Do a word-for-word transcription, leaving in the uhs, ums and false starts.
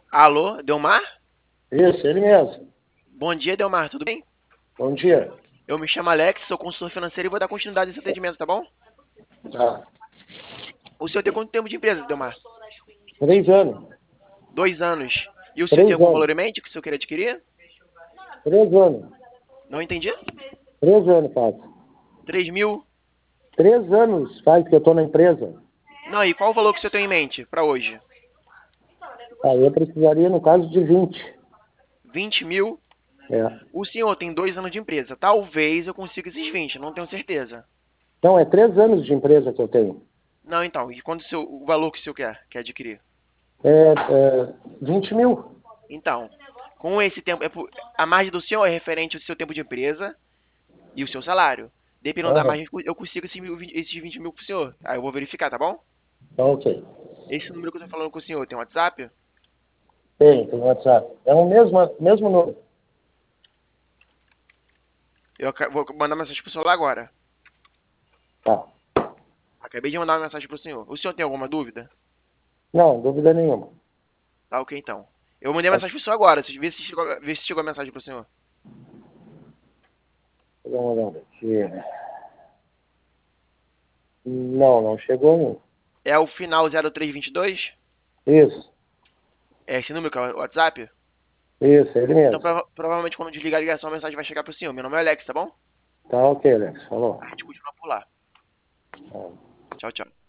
Alô, Delmar? Isso, ele mesmo. Bom dia, Delmar, tudo bem? Bom dia. Eu me chamo Alex, sou consultor financeiro e vou dar continuidade nesse atendimento, tá bom? Tá. O senhor tem quanto tempo de empresa, Delmar? Três anos. Dois anos. E o senhor tem Três algum anos. valor em mente que o senhor queria adquirir? Três anos. Não entendi? Três anos faz. Três mil? Três anos faz que eu tô na empresa. Não, e qual o valor que o senhor tem em mente para hoje? Aí eu precisaria, no caso, de vinte. Vinte mil? É. O senhor tem dois anos de empresa. Talvez eu consiga esses vinte, não tenho certeza. Não, é três anos de empresa que eu tenho. Não, então, e quando o, seu, o valor que o senhor quer, quer adquirir? É, é vinte mil. Então, com esse tempo, é por- a margem do senhor é referente ao seu tempo de empresa e o seu salário. Dependendo da Aham. margem, eu consigo esses, mil- esses vinte mil pro senhor. Aí eu vou verificar, tá bom? Tá ok. Esse número que eu tô falando com o senhor tem WhatsApp? Tem, tem WhatsApp. É o mesmo, mesmo número. Eu aca- vou mandar mensagem pro senhor lá agora. Tá. Acabei de mandar uma mensagem pro senhor. O senhor tem alguma dúvida? Não, dúvida nenhuma. Tá ok, então. Eu mandei a Tá. mensagem pro senhor agora. Vocês vê se chegou, vê se chegou a mensagem pro senhor. Vou dar uma olhada aqui. Não, não chegou nenhum. É o final zero três dois dois? Isso. É esse número que é o WhatsApp? Isso, é ele Então mesmo. prova- provavelmente quando desligar a ligação a mensagem vai chegar pro senhor. Meu nome é Alex, tá bom? Tá ok, Alex. Falou. A gente continua por lá. Tá. Tchau, tchau.